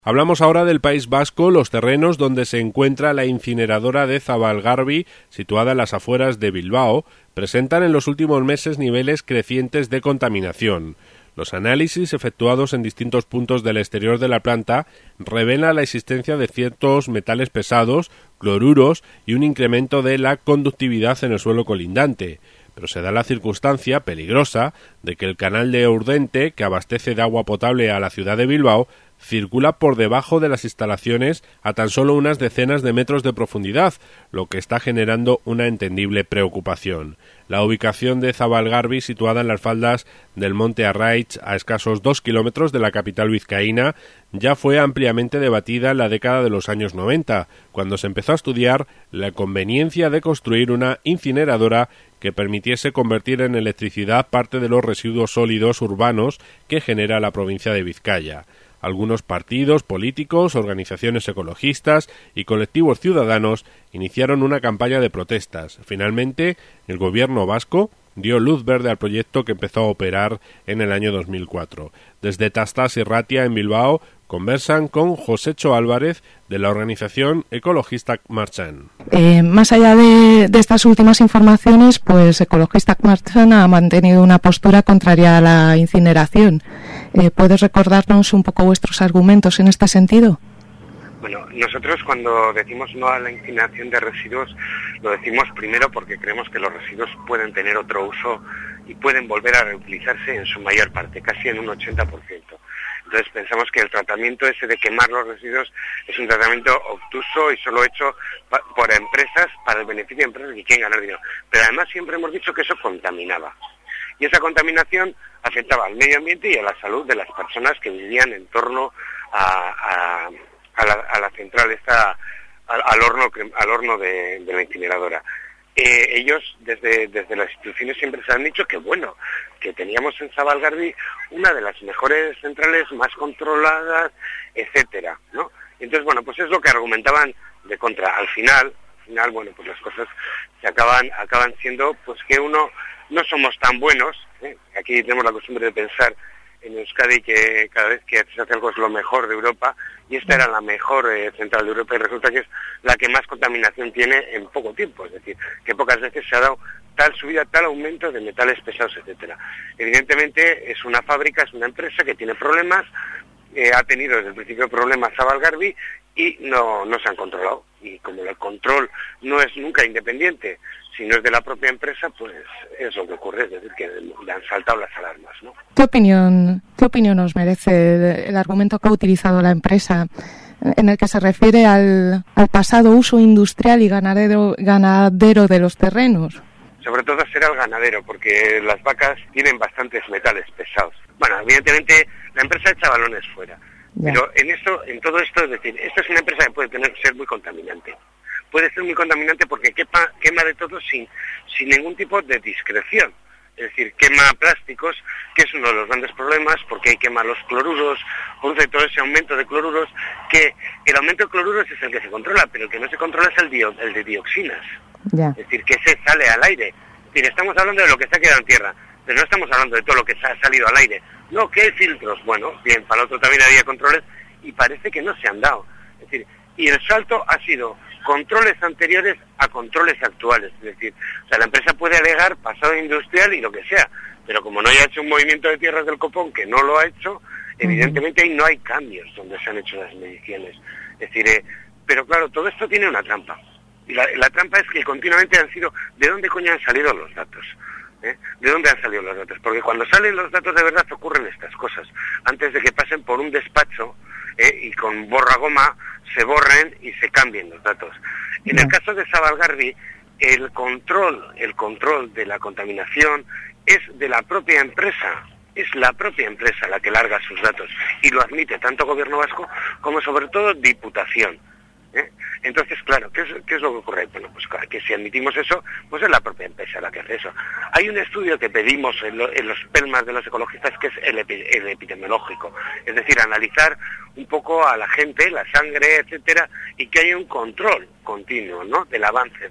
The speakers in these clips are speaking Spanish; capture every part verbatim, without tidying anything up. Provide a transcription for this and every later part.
Hablamos ahora del País Vasco, los terrenos donde se encuentra la incineradora de Zabalgarbi, situada en las afueras de Bilbao, presentan en los últimos meses niveles crecientes de contaminación. Los análisis efectuados en distintos puntos del exterior de la planta revelan la existencia de ciertos metales pesados, cloruros y un incremento de la conductividad en el suelo colindante. Pero se da la circunstancia peligrosa de que el canal de Urdente, que abastece de agua potable a la ciudad de Bilbao, circula por debajo de las instalaciones a tan solo unas decenas de metros de profundidad, lo que está generando una entendible preocupación. La ubicación de Zabalgarbi, situada en las faldas del monte Arraitz, a escasos dos kilómetros de la capital vizcaína, ya fue ampliamente debatida en la década de los años noventa, cuando se empezó a estudiar la conveniencia de construir una incineradora que permitiese convertir en electricidad parte de los residuos sólidos urbanos que genera la provincia de Vizcaya. Algunos partidos políticos, organizaciones ecologistas y colectivos ciudadanos iniciaron una campaña de protestas. Finalmente, el gobierno vasco dio luz verde al proyecto que empezó a operar en el año dos mil cuatro. Desde Tastas y Ratia, en Bilbao, conversan con Josecho Álvarez, de la organización Ecologistak Martxan. Eh, más allá de, de estas últimas informaciones, pues Ecologistak Martxan ha mantenido una postura contraria a la incineración. Eh, ¿Puedes recordarnos un poco vuestros argumentos en este sentido? Bueno, nosotros cuando decimos no a la incineración de residuos, lo decimos primero porque creemos que los residuos pueden tener otro uso y pueden volver a reutilizarse en su mayor parte, casi en un ochenta por ciento. Entonces pensamos que el tratamiento ese de quemar los residuos es un tratamiento obtuso y solo hecho pa- por empresas, para el beneficio de empresas que quieren ganar dinero. Pero además siempre hemos dicho que eso contaminaba. Y esa contaminación afectaba al medio ambiente y a la salud de las personas que vivían en torno a, a, a, la, a la central, esta, al, al horno, al horno de, de la incineradora. Eh, ellos desde, desde las instituciones siempre se han dicho que bueno, que teníamos en Zabalgarbi una de las mejores centrales más controladas, etcétera, ¿no? Entonces, bueno, pues es lo que argumentaban de contra. Al final, al final, bueno, pues las cosas se acaban, acaban siendo, pues que uno, no somos tan buenos, ¿eh? Aquí tenemos la costumbre de pensar en Euskadi que cada vez que se hace algo es lo mejor de Europa, y esta era la mejor eh, central de Europa, y resulta que es la que más contaminación tiene en poco tiempo, es decir, que pocas veces se ha dado tal subida, tal aumento de metales pesados, etcétera. Evidentemente es una fábrica, es una empresa que tiene problemas, eh, ha tenido desde el principio problemas Zabalgarbi y no, no se han controlado, y como el control no es nunca independiente, si no es de la propia empresa, pues es lo que ocurre, es decir, que le han saltado las alarmas, ¿no? ¿Qué opinión, qué opinión os merece el argumento que ha utilizado la empresa, en el que se refiere al, al pasado uso industrial y ganadero, ganadero de los terrenos? Sobre todo será el ganadero, porque las vacas tienen bastantes metales pesados. Bueno, evidentemente la empresa echa balones fuera, ya. Pero en esto, en todo esto, es decir, esta es una empresa que puede tener ser muy contaminante. Puede ser muy contaminante porque quema, quema de todo sin, sin ningún tipo de discreción. Es decir, quema plásticos, que es uno de los grandes problemas, porque ahí quema los cloruros, produce todo ese aumento de cloruros, que el aumento de cloruros es el que se controla, pero el que no se controla es el, dio, el de dioxinas. Ya. Es decir, que se sale al aire. Es decir, estamos hablando de lo que se ha quedado en tierra, pero no estamos hablando de todo lo que se ha salido al aire. No, que hay filtros. Bueno, bien, para otro también había controles y parece que no se han dado. Es decir, y el salto ha sido controles anteriores a controles actuales, es decir, o sea, la empresa puede alegar pasado industrial y lo que sea, pero como no haya hecho un movimiento de tierras del copón, que no lo ha hecho, evidentemente ahí no hay cambios donde se han hecho las mediciones. Es decir, eh, pero claro, todo esto tiene una trampa, y la, la trampa es que continuamente han sido, ¿de dónde coño han salido los datos? ¿Eh? ¿De dónde han salido los datos? Porque cuando salen los datos de verdad ocurren estas cosas, antes de que pasen por un despacho ¿eh? y con borragoma se borren y se cambien los datos. En el caso de Zabalgarbi, el control, el control de la contaminación es de la propia empresa, es la propia empresa la que larga sus datos, y lo admite tanto Gobierno vasco como sobre todo Diputación. ¿Eh? Entonces, claro, ¿qué es, ¿qué es lo que ocurre? Bueno, pues claro, que si admitimos eso, pues es la propia empresa la que hace eso. Hay un estudio que pedimos en, lo, en los PELMAS de los ecologistas, que es el, epi, el epidemiológico, es decir, analizar un poco a la gente, la sangre, etcétera, y que haya un control continuo, ¿no?, del avance de eso.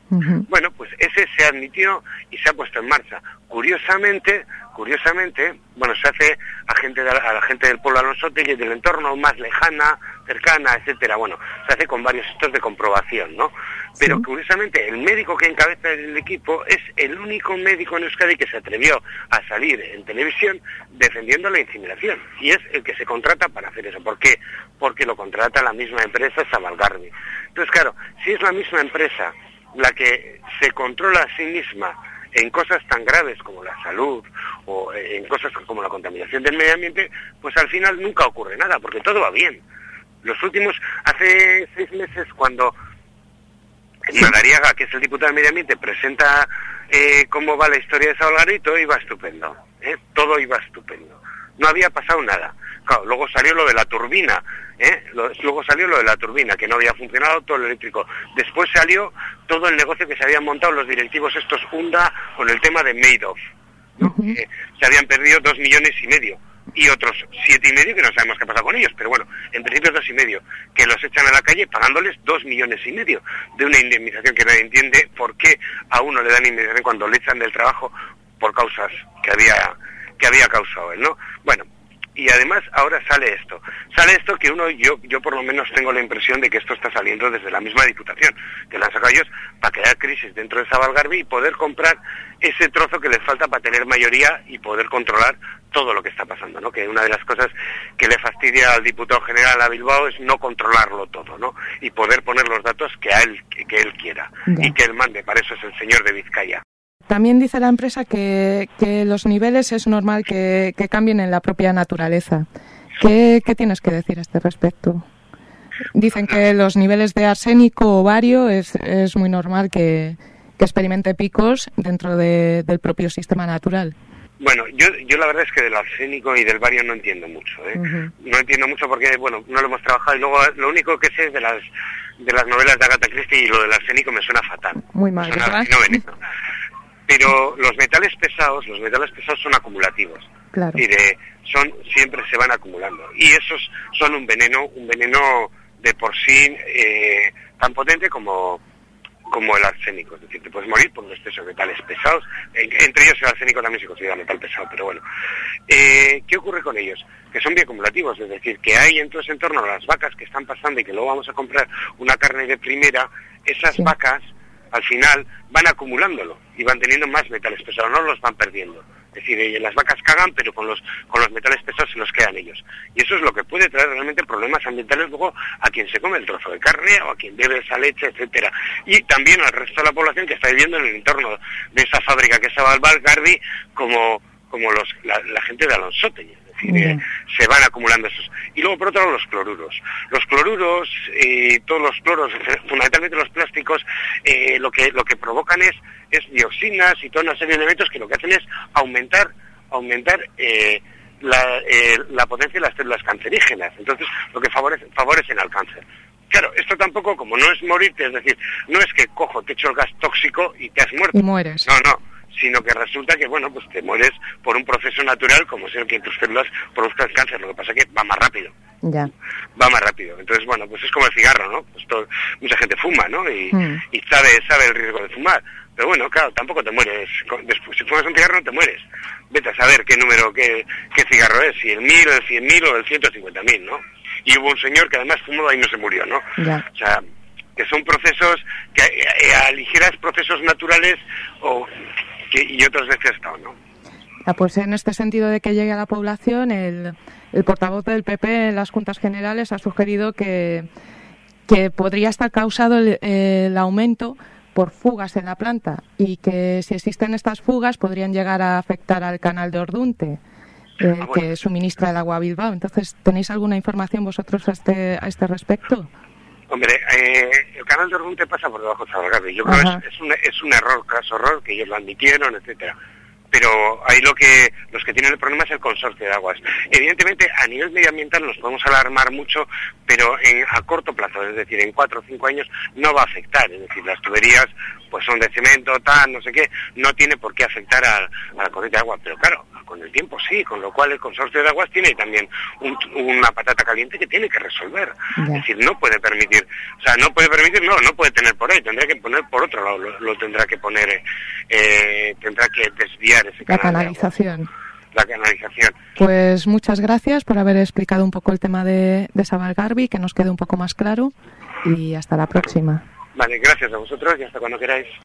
Uh-huh. Bueno, pues ese se admitió y se ha puesto en marcha. Curiosamente, curiosamente, bueno, se hace a gente de, a la gente del pueblo Alonsotegui, del entorno más lejana, cercana, etcétera. Bueno, se hace con varios estos de comprobación, ¿no? Pero sí. Curiosamente, el médico que encabeza el equipo es el único médico en Euskadi que se atrevió a salir en televisión defendiendo la incineración. Y es el que se contrata para hacer eso. ¿Por qué? Porque lo contrata la misma empresa, Zabalgarbi. Entonces, claro, si es la misma empresa la que se controla a sí misma en cosas tan graves como la salud o en cosas como la contaminación del medio ambiente, pues al final nunca ocurre nada, porque todo va bien. Los últimos, hace seis meses, cuando Madariaga, que es el diputado del medio ambiente, presenta eh, cómo va la historia de Zabalgarbi, todo iba estupendo, ¿eh? todo iba estupendo. No había pasado nada. Claro, luego salió lo de la turbina, ¿eh? luego salió lo de la turbina, que no había funcionado todo lo eléctrico. Después salió todo el negocio que se habían montado los directivos estos Unda con el tema de Madoff, ¿no? Uh-huh. eh, se habían perdido dos millones y medio, y otros siete y medio que no sabemos qué pasa con ellos, pero bueno, en principio dos y medio, que los echan a la calle pagándoles dos millones y medio de una indemnización que nadie entiende por qué a uno le dan indemnización cuando le echan del trabajo por causas que había que había causado él, ¿no? Bueno, y además ahora sale esto, sale esto que uno, yo yo por lo menos tengo la impresión de que esto está saliendo desde la misma Diputación, que la han sacado ellos para crear crisis dentro de Zabalgarbi y poder comprar ese trozo que les falta para tener mayoría y poder controlar todo lo que está pasando, ¿no? Que una de las cosas que le fastidia al diputado general a Bilbao es no controlarlo todo, ¿no? Y poder poner los datos que a él que, que él quiera ya. Y que él mande, para eso es el señor de Vizcaya. También dice la empresa que, que los niveles es normal que, que cambien en la propia naturaleza. ¿Qué, ¿Qué tienes que decir a este respecto? Dicen que los niveles de arsénico o bario es, es muy normal que, que experimente picos dentro de, del propio sistema natural. Bueno, yo yo la verdad es que del arsénico y del bario no entiendo mucho, ¿eh? Uh-huh. No entiendo mucho porque, bueno, no lo hemos trabajado y luego lo único que sé es de las de las novelas de Agatha Christie y lo del arsénico me suena fatal. Muy mal, ¿verdad? No, veneno. Pero los metales pesados, los metales pesados son acumulativos. Claro. Y de, son siempre se van acumulando. Y esos son un veneno, un veneno de por sí eh, tan potente como como el arsénico. Es decir, te puedes morir por un exceso de metales pesados. En, entre ellos el arsénico también se considera metal pesado, pero bueno. Eh, ¿Qué ocurre con ellos? Que son bioacumulativos, es decir, que hay en todo ese entorno las vacas que están pasando y que luego vamos a comprar una carne de primera, esas sí. vacas al final van acumulándolo y van teniendo más metales pesados, no los van perdiendo. Es decir, las vacas cagan, pero con los con los metales pesados se los quedan ellos. Y eso es lo que puede traer realmente problemas ambientales luego a quien se come el trozo de carne o a quien bebe esa leche, etcétera. Y también al resto de la población que está viviendo en el entorno de esa fábrica que es Zabalgarbi, como como los la, la gente de Alonsotegui. Es decir, eh, se van acumulando esos. Y luego, por otro lado, los cloruros. Los cloruros, eh, todos los cloros, fundamentalmente los plásticos, eh, lo que lo que provocan es, es dioxinas y toda una serie de elementos que lo que hacen es aumentar aumentar eh, la, eh, la potencia de las células cancerígenas. Entonces, lo que favorece, favorecen al cáncer. Claro, esto tampoco, como no es morirte, es decir, no es que cojo, te echo el gas tóxico y te has muerto. Y mueres. No, no. Sino que resulta que, bueno, pues te mueres por un proceso natural, como es el que tus células produzcan cáncer. Lo que pasa es que va más rápido. Ya. Va más rápido. Entonces, bueno, pues es como el cigarro, ¿no? Pues todo, mucha gente fuma, ¿no? Y, mm. y sabe sabe el riesgo de fumar. Pero bueno, claro, tampoco te mueres. Después, si fumas un cigarro no te mueres. Vete a saber qué número, qué, qué cigarro es, si el mil, el cien mil o el ciento cincuenta mil, ¿no? Y hubo un señor que además fumó y no se murió, ¿no? Ya. O sea, que son procesos, que aligeras procesos naturales o... Que, y otros desgastados, ¿no? Ah, pues en este sentido de que llegue a la población, el, el portavoz del P P en las Juntas Generales ha sugerido que, que podría estar causado el, el aumento por fugas en la planta y que si existen estas fugas podrían llegar a afectar al canal de Ordunte, eh, ah, bueno. que suministra el agua a Bilbao. Entonces, ¿tenéis alguna información vosotros a este, a este respecto? Hombre, eh, el canal de Ordunte pasa por debajo de Zabalgarbi. Yo creo que es, es, un, es un error, caso error, que ellos lo admitieron, etcétera. Pero ahí lo que los que tienen el problema es el consorcio de aguas. Evidentemente, a nivel medioambiental nos podemos alarmar mucho, pero en, a corto plazo, es decir, en cuatro o cinco años, no va a afectar. Es decir, las tuberías pues son de cemento, tal, no sé qué, no tiene por qué afectar a, a la corriente de agua. Pero claro, a con el tiempo sí, con lo cual el consorcio de aguas tiene también un, una patata caliente que tiene que resolver. Ya. Es decir, no puede permitir, o sea, no puede permitir, no, no puede tener por ahí, tendrá que poner por otro lado, lo, lo tendrá que poner, eh, tendrá que desviar ese canal. La canalización. La canalización. Pues muchas gracias por haber explicado un poco el tema de, de Zabalgarbi, que nos quede un poco más claro, y hasta la próxima. Vale, gracias a vosotros y hasta cuando queráis.